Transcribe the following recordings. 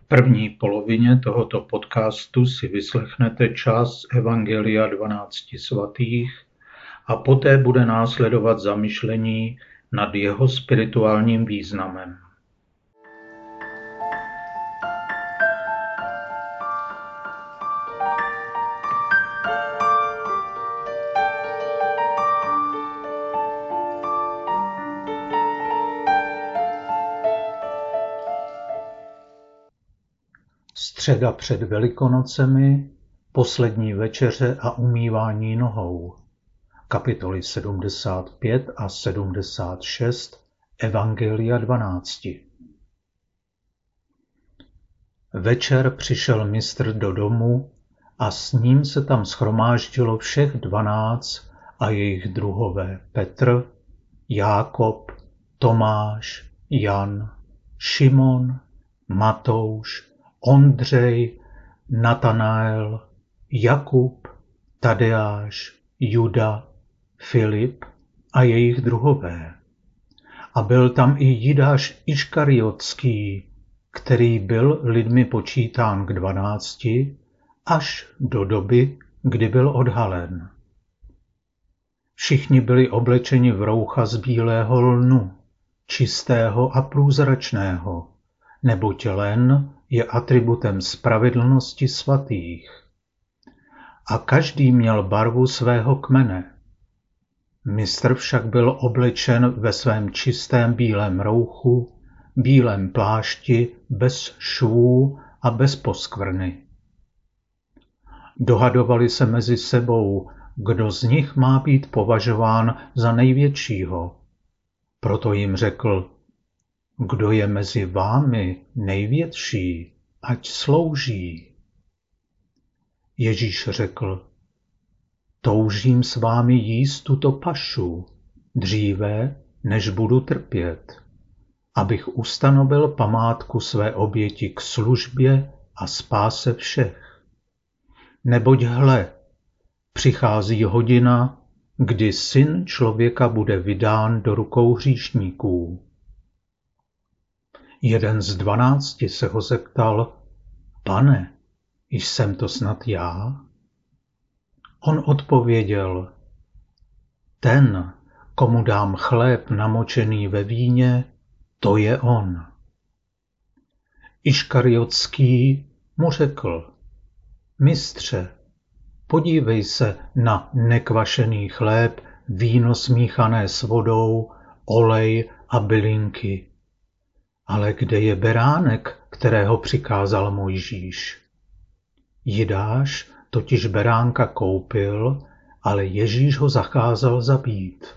první polovině tohoto podcastu si vyslechnete část z Evangelia 12 svatých a poté bude následovat zamyšlení nad jeho spirituálním významem. Středa před Velikonocemi, poslední večeře a umývání nohou. Kapitoly 75 a 76 Evangelia 12. Večer přišel mistr do domu a s ním se tam shromáždilo všech 12 a jejich druhové Petr, Jákob, Tomáš, Jan, Šimon, Matouš, Ondřej, Natanael, Jakub, Tadeáš, Juda, Filip a jejich druhové. A byl tam i Jidáš Iškariotský, který byl lidmi počítán k 12 až do doby, kdy byl odhalen. Všichni byli oblečeni v roucha z bílého lnu, čistého a průzračného, neboť len je atributem spravedlnosti svatých. A každý měl barvu svého kmene. Mistr však byl oblečen ve svém čistém bílém rouchu, bílém plášti, bez švů a bez poskvrny. Dohadovali se mezi sebou, kdo z nich má být považován za největšího. Proto jim řekl: kdo je mezi vámi největší, ať slouží. Ježíš řekl: toužím s vámi jíst tuto pašu, dříve, než budu trpět, abych ustanovil památku své oběti k službě a spáse všech. Neboť hle, přichází hodina, kdy Syn člověka bude vydán do rukou hříšníků. Jeden z 12 se ho zeptal: Pane, jsem to snad já? On odpověděl: ten, komu dám chléb namočený ve víně, to je on. Iškariotský mu řekl: mistře, podívej se na nekvašený chléb, víno smíchané s vodou, olej a bylinky. Ale kde je beránek, kterého přikázal Mojžíš? Jidáš totiž beránka koupil, ale Ježíš ho zakázal zabít.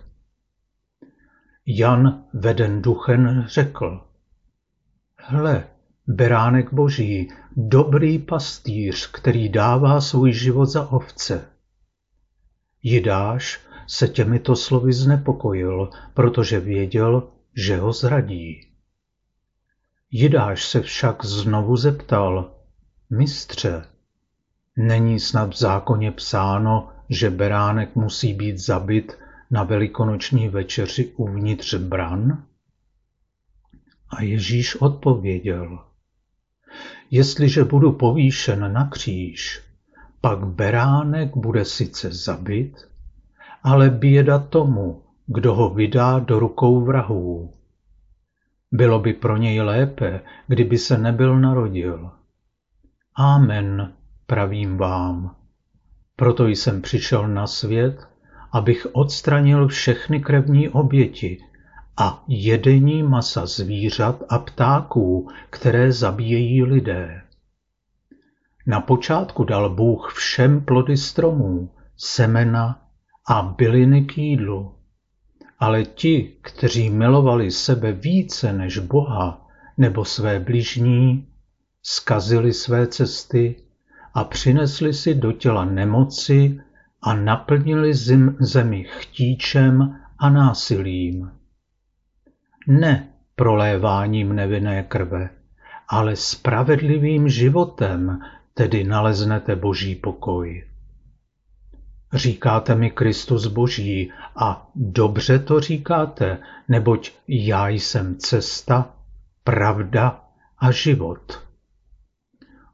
Jan, veden duchem, řekl: hle, beránek Boží, dobrý pastýř, který dává svůj život za ovce. Jidáš se těmito slovy znepokojil, protože věděl, že ho zradí. Jidáš se však znovu zeptal: mistře, není snad v zákoně psáno, že beránek musí být zabit na velikonoční večeři uvnitř bran? A Ježíš odpověděl: jestliže budu povýšen na kříž, pak beránek bude sice zabit, ale běda tomu, kdo ho vydá do rukou vrahů. Bylo by pro něj lépe, kdyby se nebyl narodil. Amen, pravím vám. Proto jsem přišel na svět, abych odstranil všechny krevní oběti a jedení masa zvířat a ptáků, které zabíjejí lidé. Na počátku dal Bůh všem plody stromů, semena a byliny k jídlu. Ale ti, kteří milovali sebe více než Boha nebo své bližní, zkazili své cesty a přinesli si do těla nemoci a naplnili zemi chtíčem a násilím. Ne proléváním nevinné krve, ale spravedlivým životem, tedy naleznete Boží pokoj. Říkáte mi Kristus Boží a dobře to říkáte, neboť já jsem cesta, pravda a život.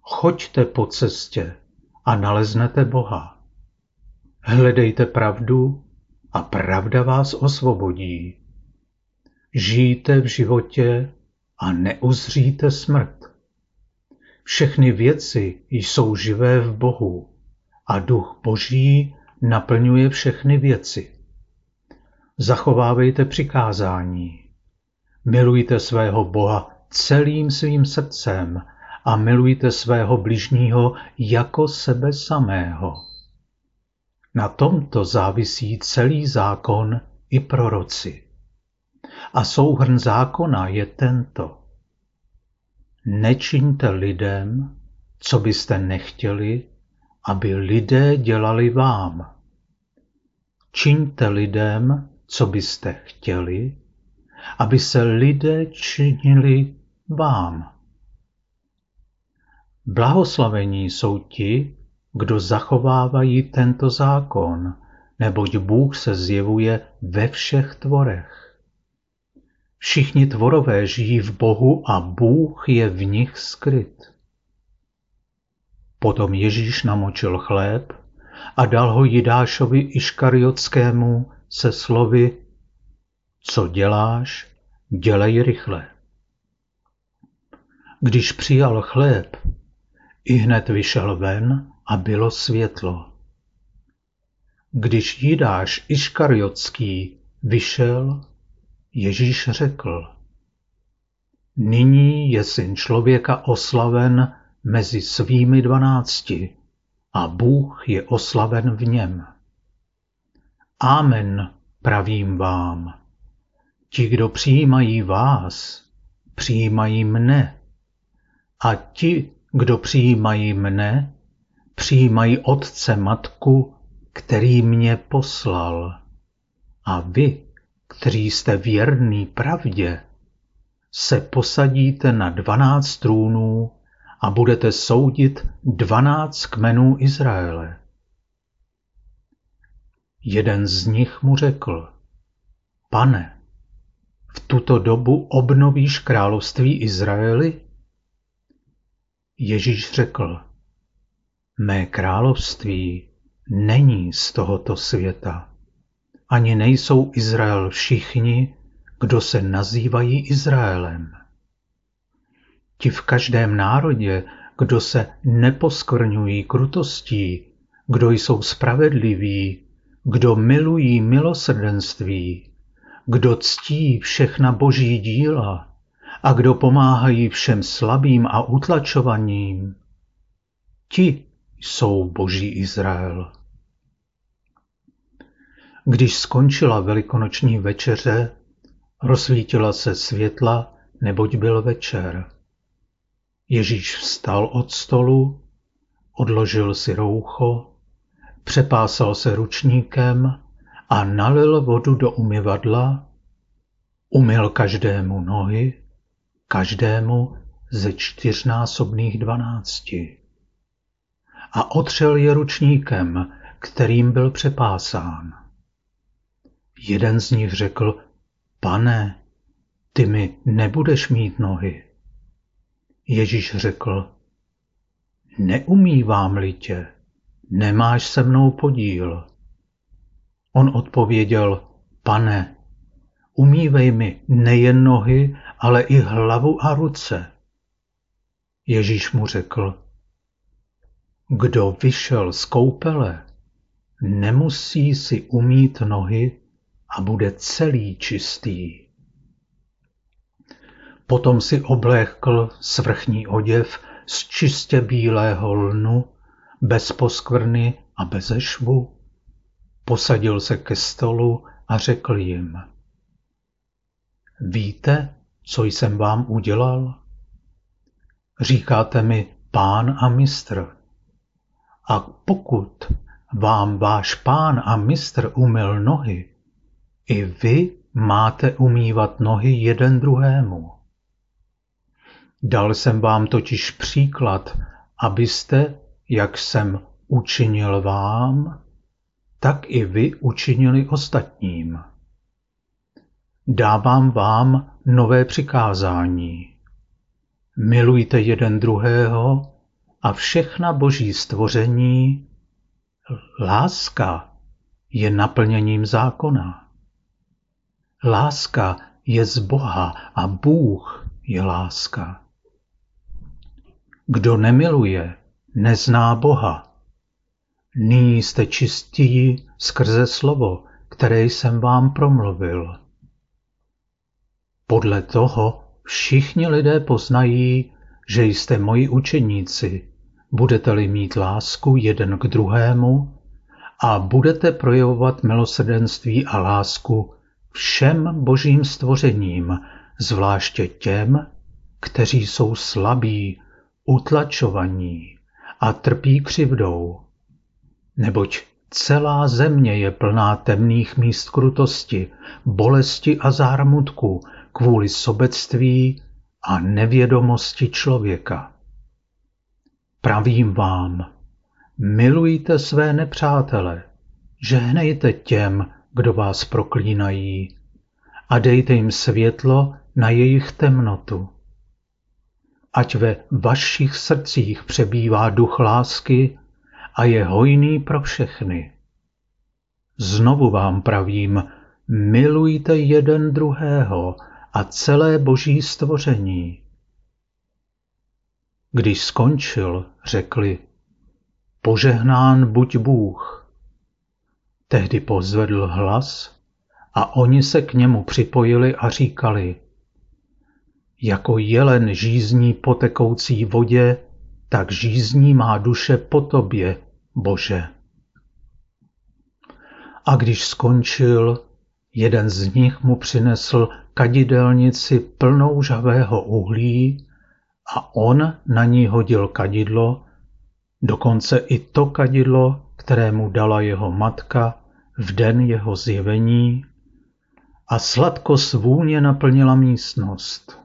Choďte po cestě a naleznete Boha. Hledejte pravdu a pravda vás osvobodí. Žijte v životě a neuzříte smrt. Všechny věci jsou živé v Bohu a Duch Boží naplňuje všechny věci. Zachovávejte přikázání. Milujte svého Boha celým svým srdcem a milujte svého bližního jako sebe samého. Na tomto závisí celý zákon i proroci. A souhrn zákona je tento. Nečiňte lidem, co byste nechtěli, aby lidé dělali vám. Čiňte lidem, co byste chtěli, aby se lidé činili vám. Blahoslavení jsou ti, kdo zachovávají tento zákon, neboť Bůh se zjevuje ve všech tvorech. Všichni tvorové žijí v Bohu a Bůh je v nich skryt. Potom Ježíš namočil chléb a dal ho Jidášovi Iškariotskému se slovy: Co děláš, dělej rychle. Když přijal chléb, ihned vyšel ven a bylo světlo. Když Jidáš Iškariotský vyšel, Ježíš řekl: Nyní je Syn člověka oslaven mezi svými 12 a Bůh je oslaven v něm. Amen, pravím vám. Ti, kdo přijímají vás, přijímají mne. A ti, kdo přijímají mne, přijímají Otce Matku, který mě poslal. A vy, kteří jste věrní pravdě, se posadíte na 12 trůnů a budete soudit 12 kmenů Izraele. Jeden z nich mu řekl: Pane, v tuto dobu obnovíš království Izraeli? Ježíš řekl: Mé království není z tohoto světa. Ani nejsou Izrael všichni, kdo se nazývají Izraelem. Ti v každém národě, kdo se neposkvrňují krutostí, kdo jsou spravedliví, kdo milují milosrdenství, kdo ctí všechna boží díla a kdo pomáhají všem slabým a utlačovaným, ti jsou boží Izrael. Když skončila velikonoční večeře, rozsvítila se světla, neboť byl večer. Ježíš vstal od stolu, odložil si roucho, přepásal se ručníkem a nalil vodu do umyvadla, umyl každému nohy, každému ze 4násobných 12. A otřel je ručníkem, kterým byl přepásán. Jeden z nich řekl: Pane, ty mi nebudeš mít nohy. Ježíš řekl: Neumývám-li tě, nemáš se mnou podíl. On odpověděl: Pane, umývej mi nejen nohy, ale i hlavu a ruce. Ježíš mu řekl: Kdo vyšel z koupele, nemusí si umýt nohy a bude celý čistý. Potom si oblékl svrchní oděv z čistě bílého lnu, bez poskvrny a beze švu. Posadil se ke stolu a řekl jim: Víte, co jsem vám udělal? Říkáte mi Pán a mistr. A pokud vám váš Pán a mistr umyl nohy, i vy máte umývat nohy jeden druhému. Dal jsem vám totiž příklad, abyste, jak jsem učinil vám, tak i vy učinili ostatním. Dávám vám nové přikázání. Milujte jeden druhého a všechna boží stvoření, láska je naplněním zákona. Láska je z Boha a Bůh je láska. Kdo nemiluje, nezná Boha. Nyní jste čistí skrze slovo, které jsem vám promluvil. Podle toho všichni lidé poznají, že jste moji učeníci, budete-li mít lásku jeden k druhému a budete projevovat milosrdenství a lásku všem božím stvořením, zvláště těm, kteří jsou slabí, utlačovaní a trpí křivdou. Neboť celá země je plná temných míst krutosti, bolesti a zármutku kvůli sobectví a nevědomosti člověka. Pravím vám, milujte své nepřátele, žehnejte těm, kdo vás proklínají, a dejte jim světlo na jejich temnotu. Ať ve vašich srdcích přebývá duch lásky a je hojný pro všechny. Znovu vám pravím, milujte jeden druhého a celé boží stvoření. Když skončil, řekli, požehnán buď Bůh. Tehdy pozvedl hlas a oni se k němu připojili a říkali, jako jelen žízní po tekoucí vodě, tak žízní má duše po tobě, Bože. A když skončil, jeden z nich mu přinesl kadidelnici plnou žhavého uhlí a on na ní hodil kadidlo, dokonce i to kadidlo, které mu dala jeho matka v den jeho zjevení, a sladkost vůně naplnila místnost.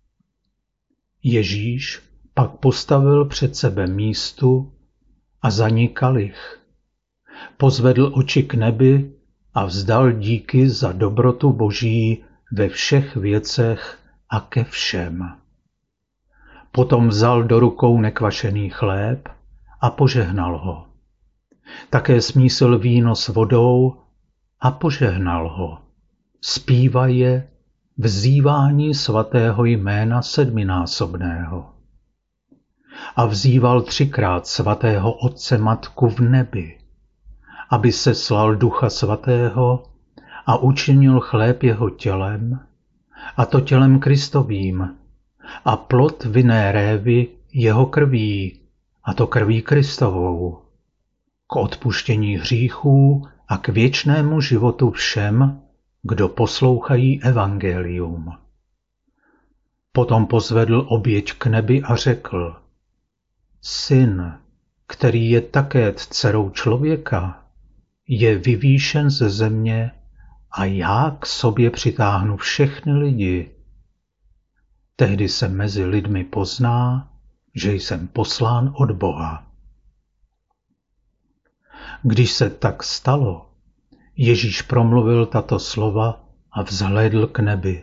Ježíš pak postavil před sebe místu a za ní kalich. Pozvedl oči k nebi a vzdal díky za dobrotu Boží ve všech věcech a ke všem. Potom vzal do rukou nekvašený chléb a požehnal ho. Také smísil víno s vodou a požehnal ho. Zpívaje vzývání svatého jména sedminásobného. A vzýval 3krát svatého Otce Matku v nebi, aby seslal Ducha Svatého a učinil chléb jeho tělem, a to tělem Kristovým, a plod vinné révy jeho krví, a to krví Kristovou, k odpuštění hříchů a k věčnému životu všem, kdo poslouchají evangelium. Potom pozvedl oběť k nebi a řekl, Syn, který je také dcerou člověka, je vyvýšen ze země a já k sobě přitáhnu všechny lidi. Tehdy se mezi lidmi pozná, že jsem poslán od Boha. Když se tak stalo, Ježíš promluvil tato slova a vzhlédl k nebi.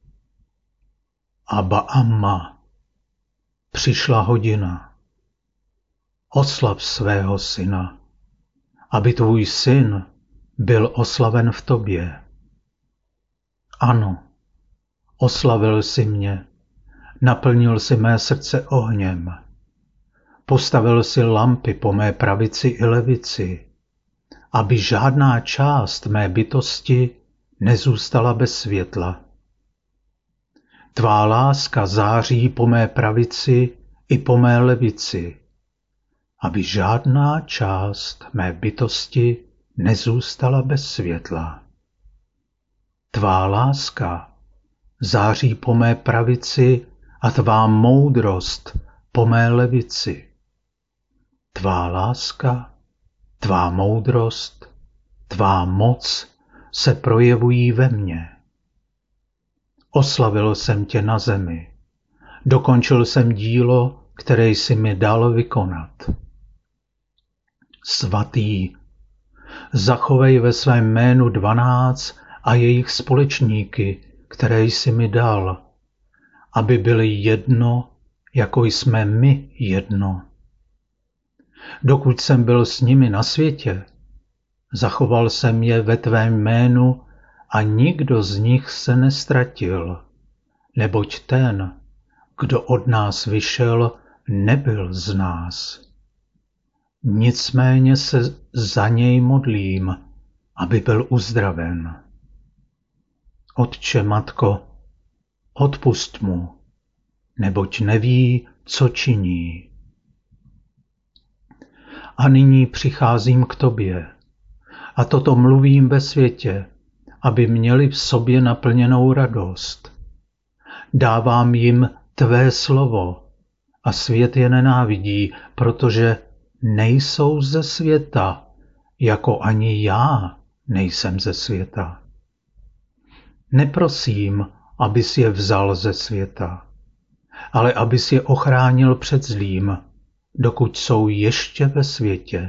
Abba Amma, přišla hodina. Oslav svého syna, aby tvůj syn byl oslaven v tobě. Ano, oslavil jsi mě, naplnil jsi mé srdce ohněm, postavil si lampy po mé pravici i levici, aby žádná část mé bytosti nezůstala bez světla. Tvá láska září po mé pravici i po mé levici, aby žádná část mé bytosti nezůstala bez světla. Tvá láska září po mé pravici a tvá moudrost po mé levici. Tvá láska, tvá moudrost, tvá moc se projevují ve mně. Oslavil jsem tě na zemi, dokončil jsem dílo, které jsi mi dal vykonat. Svatý, zachovej ve svém jménu 12 a jejich společníky, které jsi mi dal, aby byli jedno, jako jsme my jedno. Dokud jsem byl s nimi na světě, zachoval jsem je ve tvém jménu a nikdo z nich se nestratil, neboť ten, kdo od nás vyšel, nebyl z nás. Nicméně se za něj modlím, aby byl uzdraven. Otče, Matko, odpusť mu, neboť neví, co činí. A nyní přicházím k tobě a toto mluvím ve světě, aby měli v sobě naplněnou radost. Dávám jim tvé slovo a svět je nenávidí, protože nejsou ze světa, jako ani já nejsem ze světa. Neprosím, abys je vzal ze světa, ale abys je ochránil před zlým, dokud jsou ještě ve světě.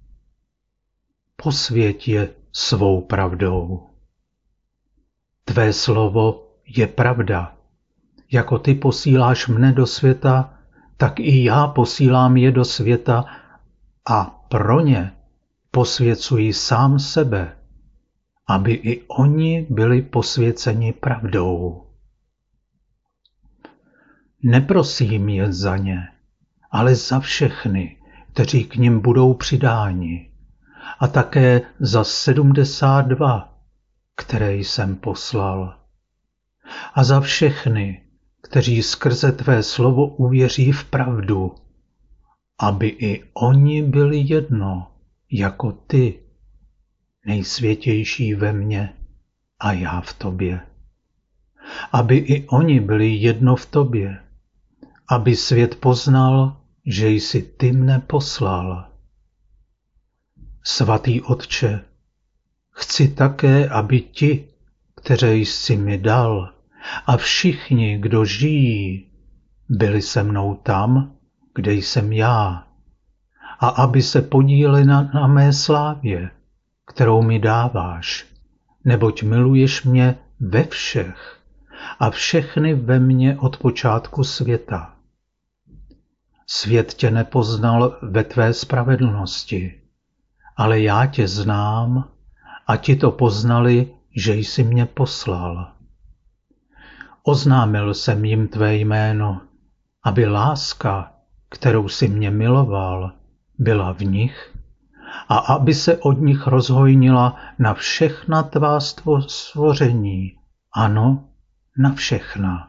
Posvěť je svou pravdou. Tvé slovo je pravda. Jako ty posíláš mne do světa, tak i já posílám je do světa a pro ně posvěcuji sám sebe, aby i oni byli posvěceni pravdou. Neprosím je za ně, ale za všechny, kteří k nim budou přidáni, a také za 72, které jsem poslal, a za všechny, kteří skrze tvé slovo uvěří v pravdu, aby i oni byli jedno, jako ty, nejsvětější ve mně a já v tobě. Aby i oni byli jedno v tobě, aby svět poznal, že jsi ty mne poslal. Svatý Otče, chci také, aby ti, které jsi mi dal, a všichni, kdo žijí, byli se mnou tam, kde jsem já, a aby se podíleli na mé slávě, kterou mi dáváš, neboť miluješ mě ve všech a všechny ve mně od počátku světa. Svět tě nepoznal ve tvé spravedlnosti, ale já tě znám a ti to poznali, že jsi mě poslal. Oznámil jsem jim tvé jméno, aby láska, kterou jsi mě miloval, byla v nich a aby se od nich rozhojnila na všechna tvá stvoření, ano, na všechna.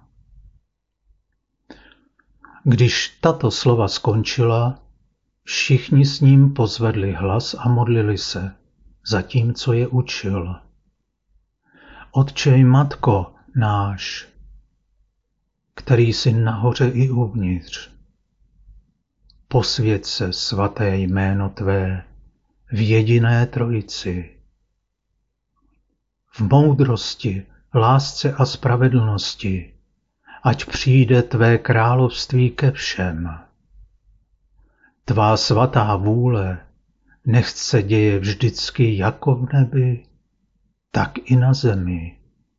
Když tato slova skončila, všichni s ním pozvedli hlas a modlili se, zatímco je učil. Otče i Matko náš, který jsi nahoře i uvnitř, posvěť se svaté jméno tvé v jediné trojici. V moudrosti, lásce a spravedlnosti, ať přijde tvé království ke všem. Tvá svatá vůle nechť se děje vždycky jako v nebi, tak i na zemi.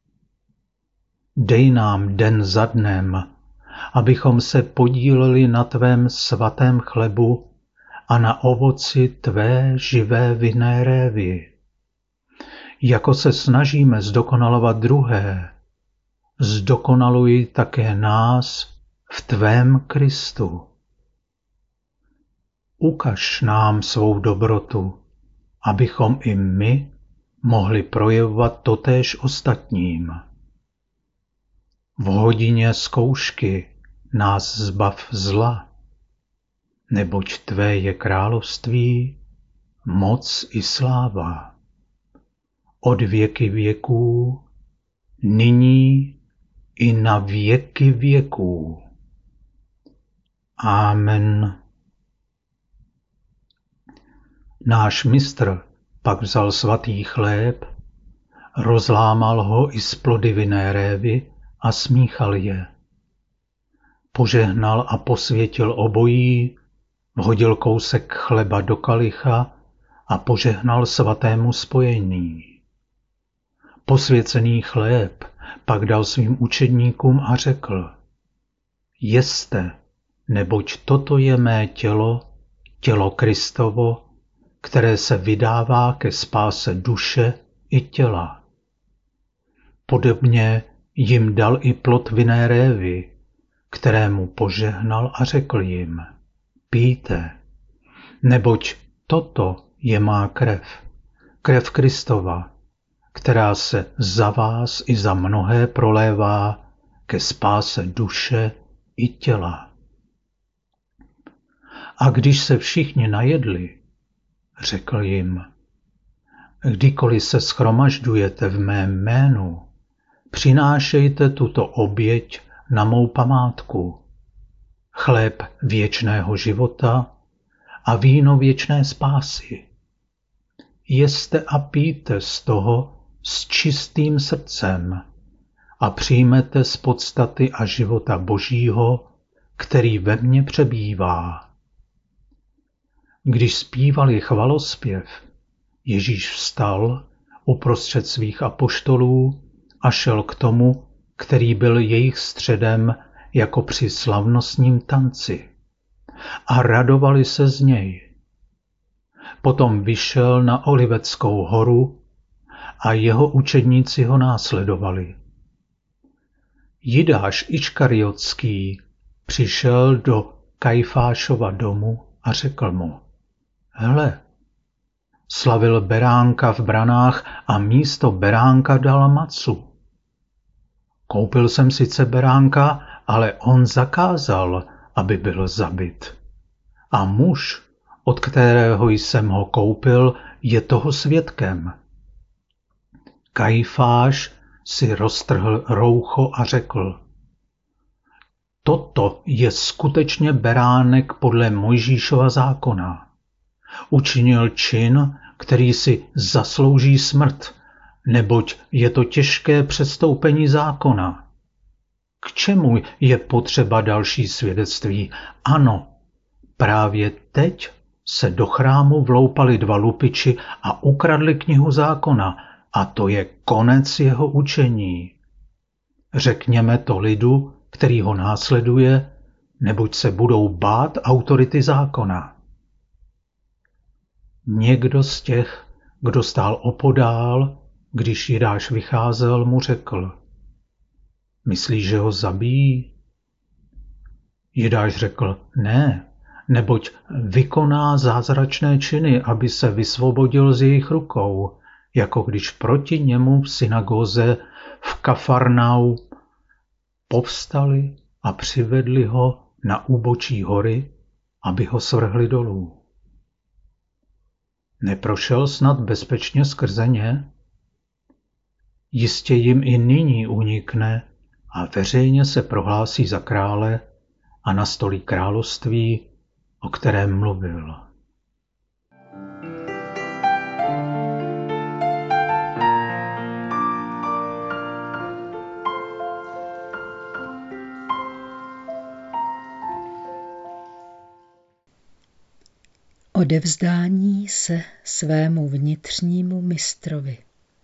Dej nám den za dnem, abychom se podíleli na tvém svatém chlebu a na ovoci tvé živé vinné révy. Jako se snažíme zdokonalovat druhé, zdokonaluj také nás v tvém Kristu. Ukaž nám svou dobrotu, abychom i my mohli projevovat totéž ostatním. V hodině zkoušky nás zbav zla, neboť tvé je království, moc i sláva. Od věky věků, nyní i na věky věků. Amen. Náš mistr pak vzal svatý chléb, rozlámal ho i z plody vinné révy a smíchal je. Požehnal a posvětil obojí, vhodil kousek chleba do kalicha a požehnal svatému spojení. Posvěcený chléb pak dal svým učedníkům a řekl: Jeste, neboť toto je mé tělo, tělo Kristovo, které se vydává ke spáse duše i těla. Podobně jim dal i plod vinné révy, kterému požehnal a řekl jim: pijte, neboť toto je má krev, krev Kristova, která se za vás i za mnohé prolévá ke spáse duše i těla. A když se všichni najedli, řekl jim: kdykoliv se shromažďujete v mém jménu, přinášejte tuto oběť na mou památku. Chléb věčného života a víno věčné spásy. Jeste a pijte z toho s čistým srdcem a přijmete z podstaty a života Božího, který ve mně přebývá. Když zpívali chvalospěv, Ježíš vstal uprostřed svých apoštolů a šel k tomu, který byl jejich středem jako při slavnostním tanci. A radovali se z něj. Potom vyšel na Oliveckou horu a jeho učedníci ho následovali. Jidáš Iškariotský přišel do Kajfášova domu a řekl mu: hle, slavil beránka v branách a místo beránka dal macu. Koupil jsem sice beránka, ale on zakázal, aby byl zabit. A muž, od kterého jsem ho koupil, je toho svědkem. Kajfáš si roztrhl roucho a řekl: toto je skutečně beránek podle Mojžíšova zákona. Učinil čin, který si zaslouží smrt, neboť je to těžké přestoupení zákona. K čemu je potřeba další svědectví? Ano, právě teď se do chrámu vloupali 2 lupiči a ukradli knihu zákona, a to je konec jeho učení. Řekněme to lidu, který ho následuje, neboť se budou bát autority zákona. Někdo z těch, kdo stál opodál, když Jidáš vycházel, mu řekl: myslíš, že ho zabijí? Jidáš řekl: ne, neboť vykoná zázračné činy, aby se vysvobodil z jejich rukou, jako když proti němu v synagóze v Kafarnau povstali a přivedli ho na úbočí hory, aby ho svrhli dolů. Neprošel snad bezpečně skrze ně? Jistě jim i nyní unikne a veřejně se prohlásí za krále a nastolí království, o kterém mluvil. Odevzdání se svému vnitřnímu mistrovi.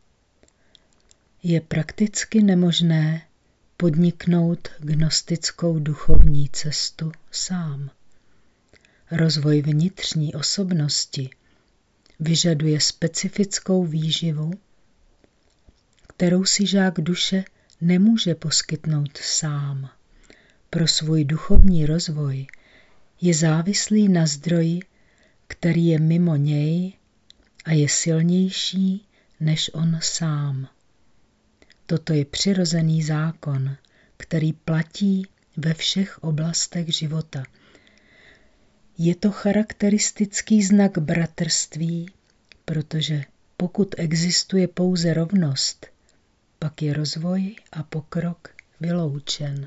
Je prakticky nemožné podniknout gnostickou duchovní cestu sám. Rozvoj vnitřní osobnosti vyžaduje specifickou výživu, kterou si žák duše nemůže poskytnout sám. Pro svůj duchovní rozvoj je závislý na zdroji, který je mimo něj a je silnější než on sám. Toto je přirozený zákon, který platí ve všech oblastech života. Je to charakteristický znak bratrství, protože pokud existuje pouze rovnost, pak je rozvoj a pokrok vyloučen.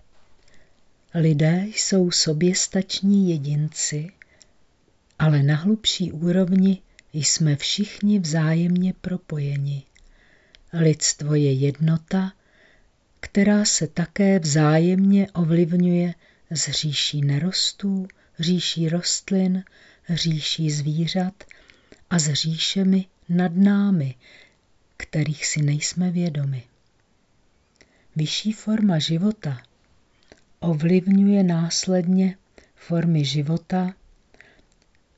Lidé jsou soběstační jedinci, ale na hlubší úrovni jsme všichni vzájemně propojeni. Lidstvo je jednota, která se také vzájemně ovlivňuje s říší nerostů, říší rostlin, říší zvířat a s říšemi nad námi, kterých si nejsme vědomi. Vyšší forma života ovlivňuje následně formy života,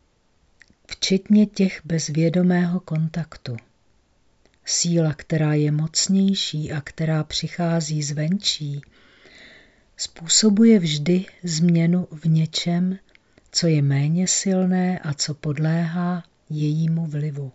včetně těch bez vědomého kontaktu. Síla, která je mocnější a která přichází zvenčí, způsobuje vždy změnu v něčem, co je méně silné a co podléhá jejímu vlivu.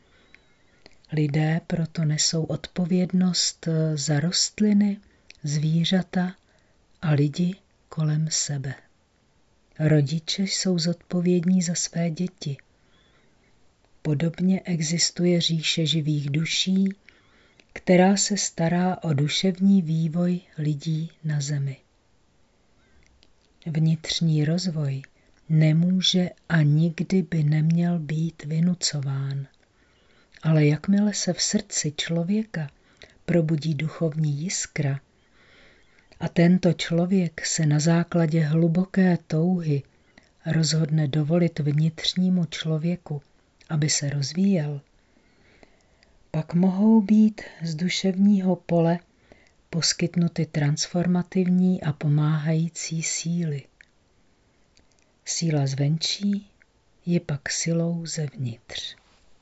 Lidé proto nesou odpovědnost za rostliny, zvířata a lidi kolem sebe. Rodiče jsou zodpovědní za své děti. Podobně existuje říše živých duší, která se stará o duševní vývoj lidí na zemi. Vnitřní rozvoj nemůže a nikdy by neměl být vynucován. Ale jakmile se v srdci člověka probudí duchovní jiskra a tento člověk se na základě hluboké touhy rozhodne dovolit vnitřnímu člověku, aby se rozvíjel, pak mohou být z duševního pole poskytnuty transformativní a pomáhající síly. Síla zvenčí je pak silou zevnitř.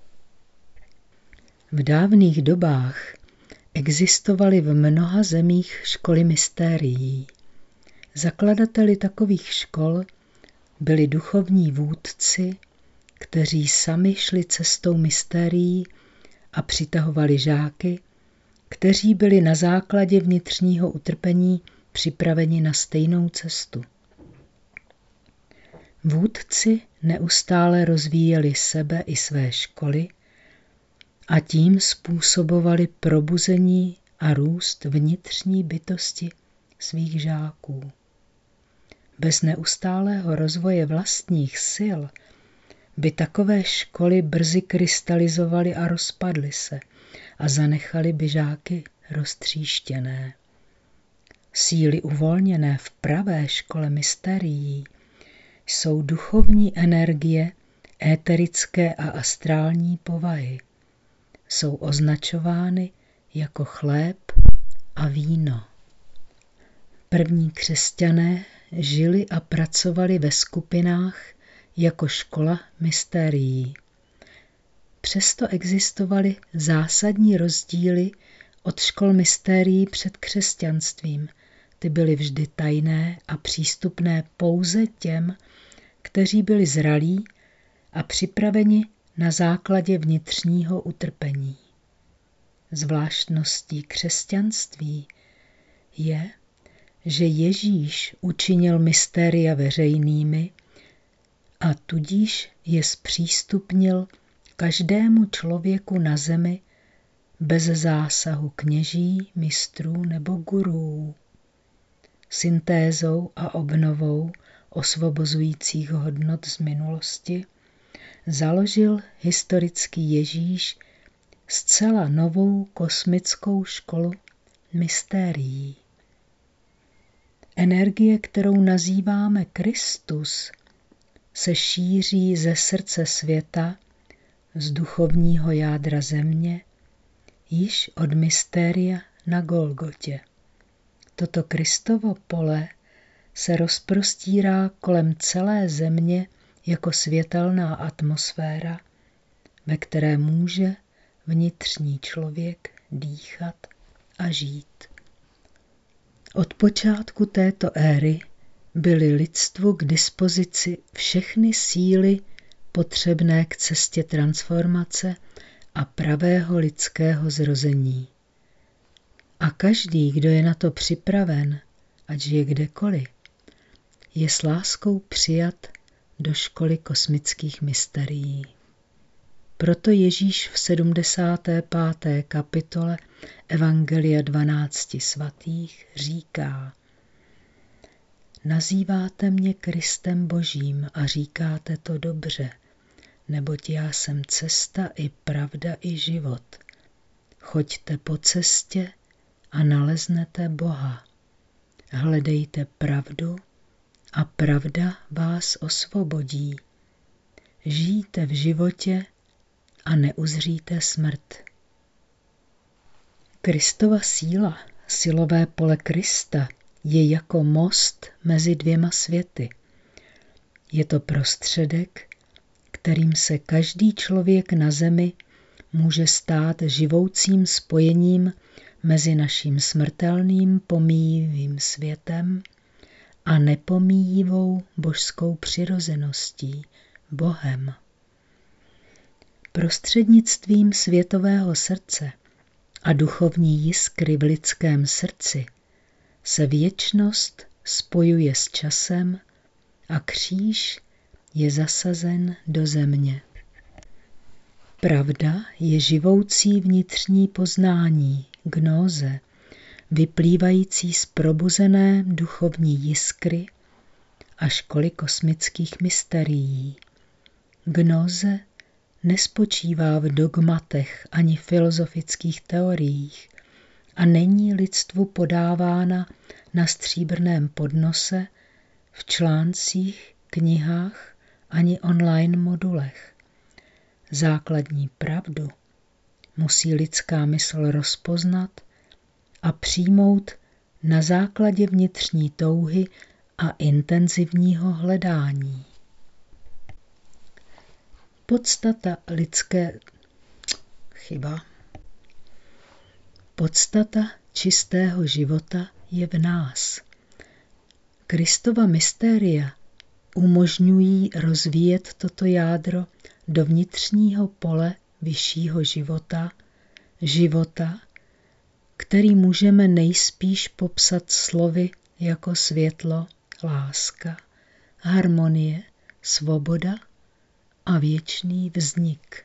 V dávných dobách existovaly v mnoha zemích školy mystérií. Zakladateli takových škol byli duchovní vůdci, kteří sami šli cestou mystérií a přitahovali žáky, kteří byli na základě vnitřního utrpení připraveni na stejnou cestu. Vůdci neustále rozvíjeli sebe i své školy a tím způsobovali probuzení a růst vnitřní bytosti svých žáků. Bez neustálého rozvoje vlastních sil by takové školy brzy krystalizovaly a rozpadly se a zanechaly by žáky roztříštěné. Síly uvolněné v pravé škole mystérií jsou duchovní energie éterické a astrální povahy. Jsou označovány jako chléb a víno. První křesťané žili a pracovali ve skupinách jako škola mystérií. Přesto existovaly zásadní rozdíly od škol mystérií před křesťanstvím. Ty byly vždy tajné a přístupné pouze těm, kteří byli zralí a připraveni na základě vnitřního utrpení. Zvláštností křesťanství je, že Ježíš učinil mystéria veřejnými a tudíž je zpřístupnil každému člověku na zemi bez zásahu kněží, mistrů nebo gurů. Syntézou a obnovou osvobozujících hodnot z minulosti založil historický Ježíš zcela novou kosmickou školu mystérií. Energie, kterou nazýváme Kristus, se šíří ze srdce světa, z duchovního jádra země, již od mystéria na Golgotě. Toto Kristovo pole se rozprostírá kolem celé země jako světelná atmosféra, ve které může vnitřní člověk dýchat a žít. Od počátku této éry byly lidstvu k dispozici všechny síly potřebné k cestě transformace a pravého lidského zrození. A každý, kdo je na to připraven, ať žije kdekoliv, je s láskou přijat do školy kosmických mysterií. Proto Ježíš v 75. kapitole Evangelia 12 svatých říká: Nazýváte mě Kristem Božím a říkáte to dobře, neboť já jsem cesta i pravda i život. Choďte po cestě a naleznete Boha. Hledejte pravdu a pravda vás osvobodí. Žijte v životě a neuzříte smrt. Kristova síla, silové pole Krista, je jako most mezi dvěma světy. Je to prostředek, kterým se každý člověk na zemi může stát živoucím spojením mezi naším smrtelným pomíjivým světem a nepomíjivou božskou přirozeností, Bohem. Prostřednictvím světového srdce a duchovní jiskry v lidském srdci se věčnost spojuje s časem a kříž je zasazen do země. Pravda je živoucí vnitřní poznání, gnóze, vyplývající z probuzené duchovní jiskry a školy kosmických mysterií. Gnóze nespočívá v dogmatech ani filozofických teoriích a není lidstvu podávána na stříbrném podnose, v článcích, knihách ani online modulech. Základní pravdu musí lidská mysl rozpoznat a přijmout na základě vnitřní touhy a intenzivního hledání. Podstata čistého života je v nás. Kristova mystéria umožňují rozvíjet toto jádro do vnitřního pole vyššího života, který můžeme nejspíš popsat slovy jako světlo, láska, harmonie, svoboda a věčný vznik.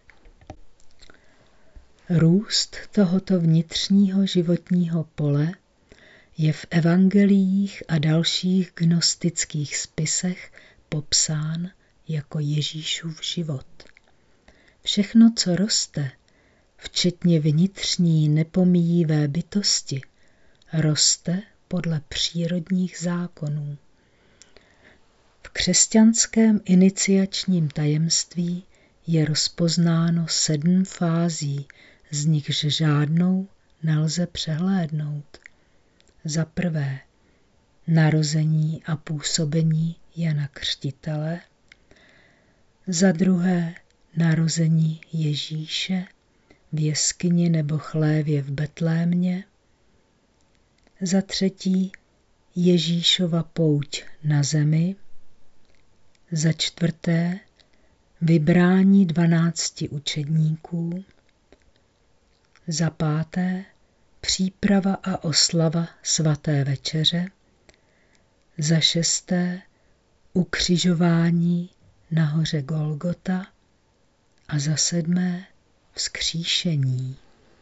Růst tohoto vnitřního životního pole je v evangeliích a dalších gnostických spisech popsán jako Ježíšův život. Všechno, co roste, včetně vnitřní nepomíjivé bytosti, roste podle přírodních zákonů. V křesťanském iniciačním tajemství je rozpoznáno 7 fází, z nichž žádnou nelze přehlédnout. Za prvé, narození a působení Jana Křtitele. Za druhé, narození Ježíše v jeskyni nebo chlévě v Betlémě. Za třetí, Ježíšova pouť na zemi. Za čtvrté, vybrání 12 učedníků. Za páté, příprava a oslava svaté večeře. Za šesté, ukřižování na hoře Golgota. A za sedmé, vzkříšení.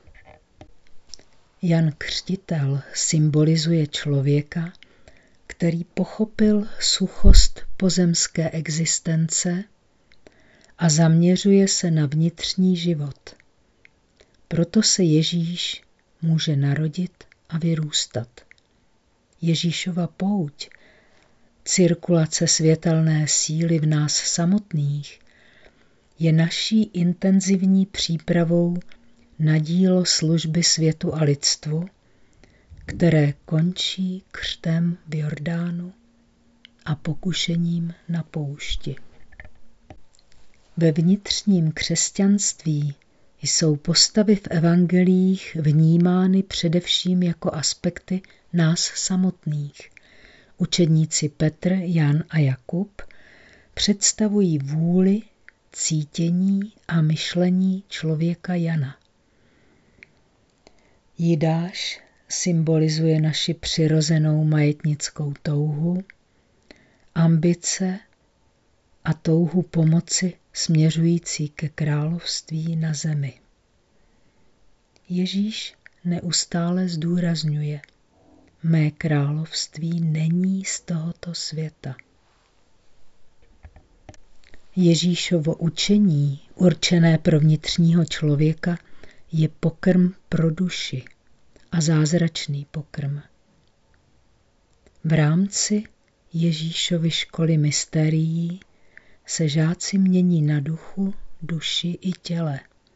Jan Křtitel symbolizuje člověka, který pochopil suchost pozemské existence a zaměřuje se na vnitřní život. Proto se Ježíš může narodit a vyrůstat. Ježíšova pouť, cirkulace světelné síly v nás samotných, je naší intenzivní přípravou na dílo služby světu a lidstvu, které končí křtem v Jordánu a pokušením na poušti. Ve vnitřním křesťanství jsou postavy v evangeliích vnímány především jako aspekty nás samotných. Učedníci Petr, Jan a Jakub představují vůli, cítění a myšlení člověka Jana. Jidáš symbolizuje naši přirozenou majetnickou touhu, ambice a touhu pomoci směřující ke království na zemi. Ježíš neustále zdůrazňuje: mé království není z tohoto světa. Ježíšovo učení, určené pro vnitřního člověka, je pokrm pro duši a zázračný pokrm. V rámci Ježíšovy školy mysterií se žáci mění na duchu, duši i těle.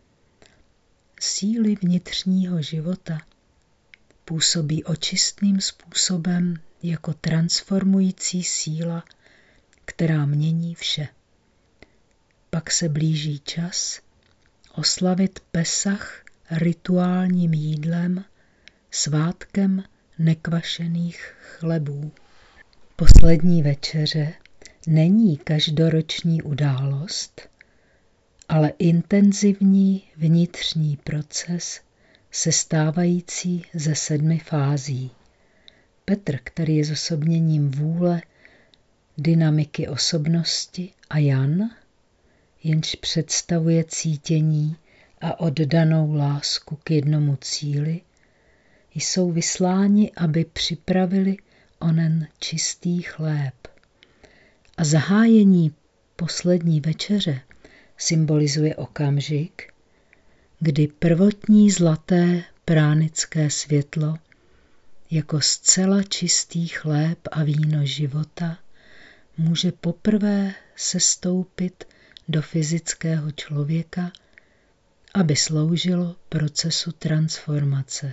Síly vnitřního života působí očistným způsobem jako transformující síla, která mění vše. pak se blíží čas oslavit Pesach rituálním jídlem, svátkem nekvašených chlebů. Poslední večeře není každoroční událost, ale intenzivní vnitřní proces sestávající ze 7 fází. Petr, který je zosobněním vůle, dynamiky osobnosti, a Jan, jenž představuje cítění a oddanou lásku k jednomu cíli, jsou vysláni, aby připravili onen čistý chléb. A zahájení poslední večeře symbolizuje okamžik, kdy prvotní zlaté pránické světlo jako zcela čistý chléb a víno života může poprvé sestoupit do fyzického člověka, aby sloužilo procesu transformace.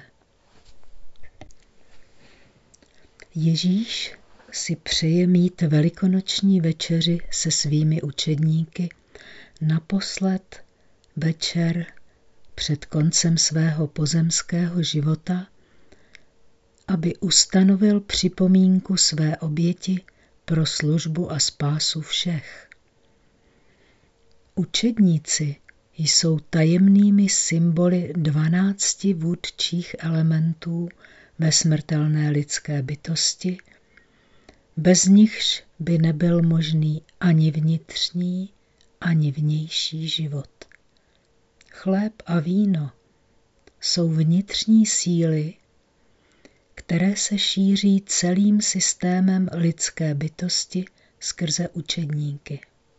Ježíš si přeje mít velikonoční večeři se svými učedníky naposled večer před koncem svého pozemského života, aby ustanovil připomínku své oběti pro službu a spásu všech. Učedníci jsou tajemnými symboly 12 vůdčích elementů ve smrtelné lidské bytosti, bez nichž by nebyl možný ani vnitřní, ani vnější život. Chléb a víno jsou vnitřní síly, které se šíří celým systémem lidské bytosti skrze učedníky.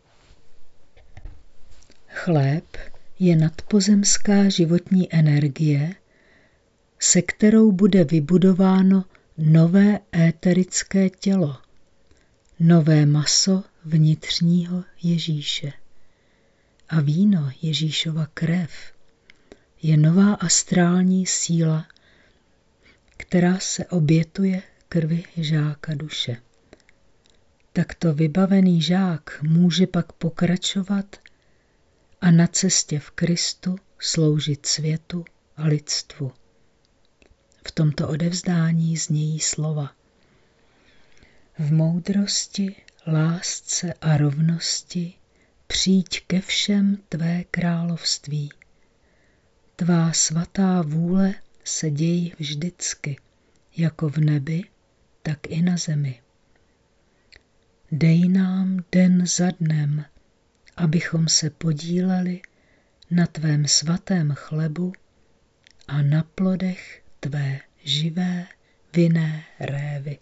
Chléb je nadpozemská životní energie, se kterou bude vybudováno nové éterické tělo, nové maso vnitřního Ježíše. A víno, Ježíšova krev, je nová astrální síla, která se obětuje krvi žáka duše. Takto vybavený žák může pak pokračovat a na cestě v Kristu sloužit světu a lidstvu. V tomto odevzdání znějí slova: v moudrosti, lásce a rovnosti přijď ke všem tvé království. Tvá svatá vůle se děj vždycky, jako v nebi, tak i na zemi. Dej nám den za dnem, abychom se podíleli na tvém svatém chlebu a na plodech tvé živé vinné révy.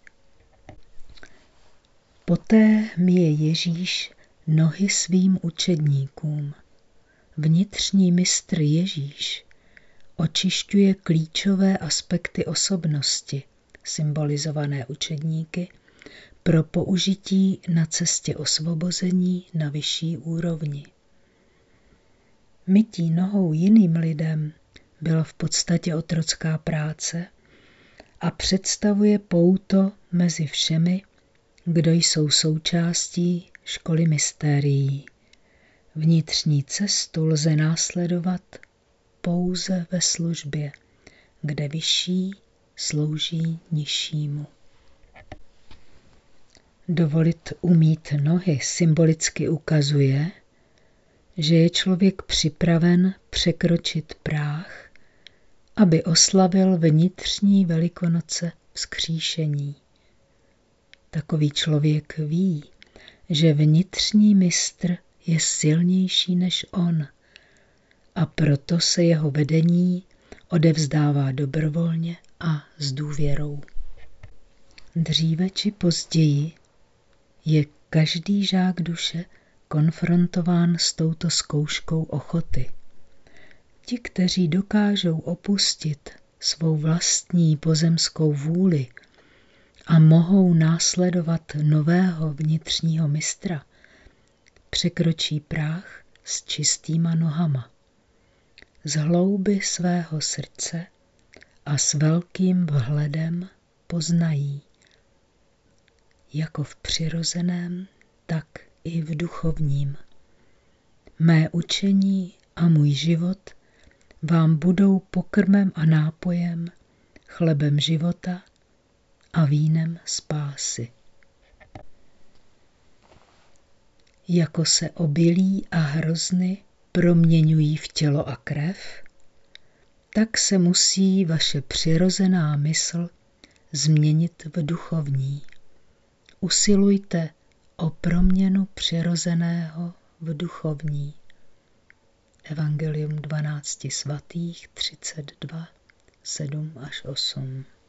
Poté myje Ježíš nohy svým učedníkům. Vnitřní mistr Ježíš očišťuje klíčové aspekty osobnosti, symbolizované učedníky, pro použití na cestě osvobození na vyšší úrovni. Mytí nohou jiným lidem byla v podstatě otrocká práce a představuje pouto mezi všemi, kdo jsou součástí školy mystérií. Vnitřní cestu lze následovat pouze ve službě, kde vyšší slouží nižšímu. Dovolit umýt nohy symbolicky ukazuje, že je člověk připraven překročit práh, aby oslavil vnitřní Velikonoce vzkříšení. Takový člověk ví, že vnitřní mistr je silnější než on a proto se jeho vedení odevzdává dobrovolně a s důvěrou. Dříve či později je každý žák duše konfrontován s touto zkouškou ochoty. Ti, kteří dokážou opustit svou vlastní pozemskou vůli a mohou následovat nového vnitřního mistra, překročí práh s čistýma nohama. Z hlouby svého srdce a s velkým vhledem poznají, jako v přirozeném, tak i v duchovním. Mé učení a můj život vám budou pokrmem a nápojem, chlebem života a vínem spásy. Jako se obilí a hrozny proměňují v tělo a krev, tak se musí vaše přirozená mysl změnit v duchovní. Usilujte o proměnu přirozeného v duchovní. Evangelium 12 svatých 32, 7 až 8.